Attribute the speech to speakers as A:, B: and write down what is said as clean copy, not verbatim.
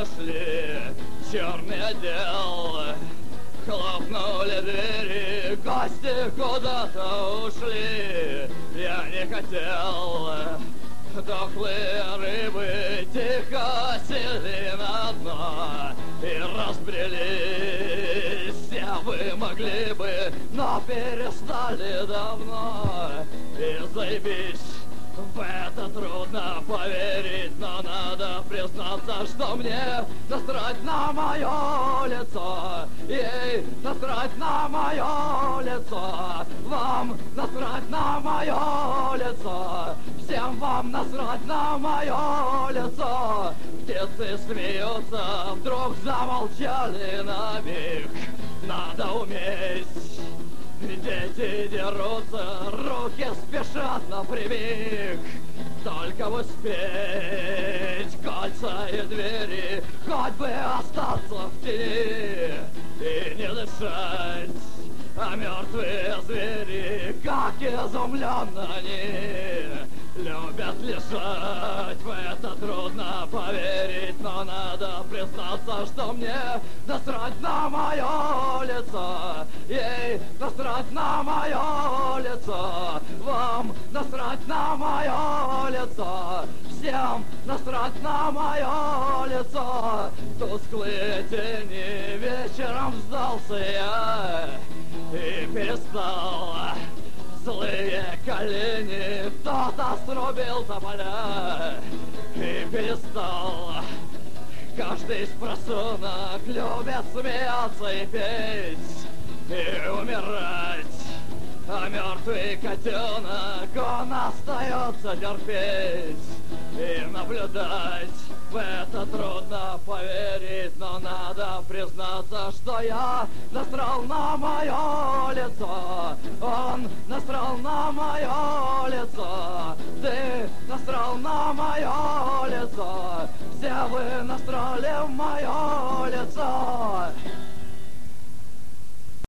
A: подошли, черный отдел. Хлопнули двери, гости куда-то ушли. Я не хотел. Дохлые рыбы тихо сели на дно и разбрелись. Все вы могли бы, но перестали давно. И заебись, в это трудно поверить, но надо признаться, что мне насрать на мое лицо. Ей насрать на мое лицо. Вам насрать на мое лицо. Всем вам насрать на мое лицо. Птицы смеются, вдруг замолчали на миг. Надо уметь. Дети дерутся, руки спешат напрямик. Только успеть кольца и двери, хоть бы остаться в тени и не дышать. А мертвые звери, как изумленно они любят лежать. В это трудно поверить, но надо признаться, что мне насрать на мое лицо. Ей насрать на мое лицо. Вам насрать на мое лицо. Всем насрать на мое лицо. Тусклые тени, вечером сдался я и перестал. Злые колени, кто-то срубил тополя и перестал. Каждый из просунок любит смеяться и петь, и умирать. А мертвый котенок, он остается терпеть и наблюдать. В это трудно поверить, но надо признаться, что я насрал на мое лицо. Он насрал на мое лицо. Ты насрал на мое лицо. Все вы насрали в мое лицо.